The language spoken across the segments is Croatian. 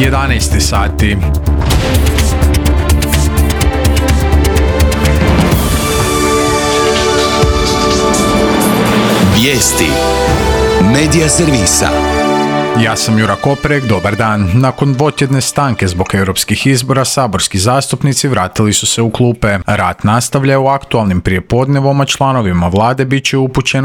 11 sati. Vijesti Medija servisa. Ja sam Jura Koprek, dobar dan. Nakon dvotjedne stanke zbog europskih izbora, saborski zastupnici vratili su se u klupe. Rad nastavlja u aktualnim prijepodnevom, a članovima vlade bit će upućeno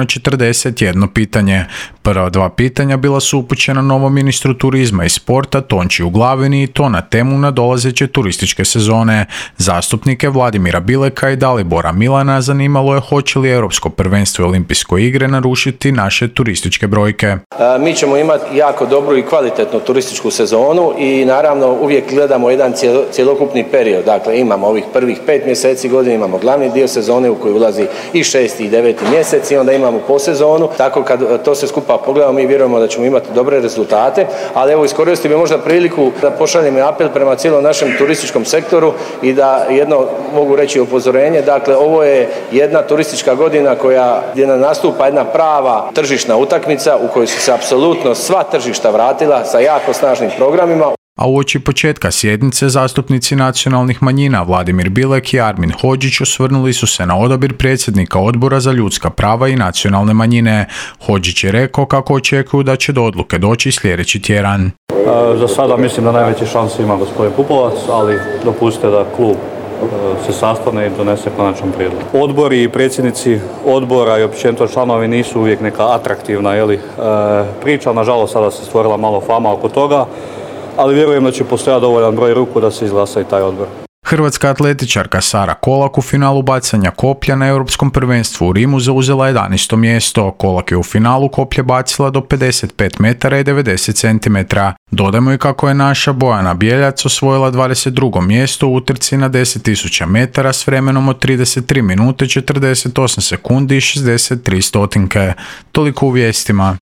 41 pitanje. Prva dva pitanja bila su upućena novom ministru turizma i sporta Tončiju Glavini i to na temu nadolazeće turističke sezone. Zastupnike Vladimira Bileka i Dalibora Milana zanimalo je hoće li Europsko prvenstvo i Olimpijske igre narušiti naše turističke brojke. Mi ćemo imati jako dobru i kvalitetnu turističku sezonu i naravno uvijek gledamo jedan cjelokupni period. Dakle, imamo ovih prvih 5 mjeseci godine, imamo glavni dio sezone u koji ulazi i 6. i 9. mjesec i onda imamo posezonu. Tako kad to se skupa pogledamo, mi vjerujemo da ćemo imati dobre rezultate, ali evo iskoristio bih možda priliku da pošaljem apel prema cijelom našem turističkom sektoru i da jedno mogu reći upozorenje. Dakle, ovo je jedna turistička godina gdje nastupa jedna prava tržišna utakmica u kojoj su se apsolutno sva tržišta vratila sa jako snažnim programima. A uoči početka sjednice zastupnici nacionalnih manjina Vladimir Bilek i Armin Hodžić osvrnuli su se na odabir predsjednika Odbora za ljudska prava i nacionalne manjine. Hodžić je rekao kako očekuju da će do odluke doći sljedeći tjedan. Za sada mislim da najveće šanse ima gospodin Pupovac, ali dopustite da klub se sastane i donese konačan prijedlog. Odbori i predsjednici odbora i općenito članovi nisu uvijek neka atraktivna priča, nažalost sada se stvorila malo fama oko toga, ali vjerujem da će postojati dovoljan broj ruku da se izglasa i taj odbor. Hrvatska atletičarka Sara Kolak u finalu bacanja koplja na Europskom prvenstvu u Rimu zauzela 11. mjesto. Kolak je u finalu koplje bacila do 55 metara i 90 cm. Dodajmo i kako je naša Bojana Bjeljac osvojila 22. mjesto u utrci na 10.000 metara s vremenom od 33 minute 48 sekundi i 63 stotinke. Toliko u vijestima.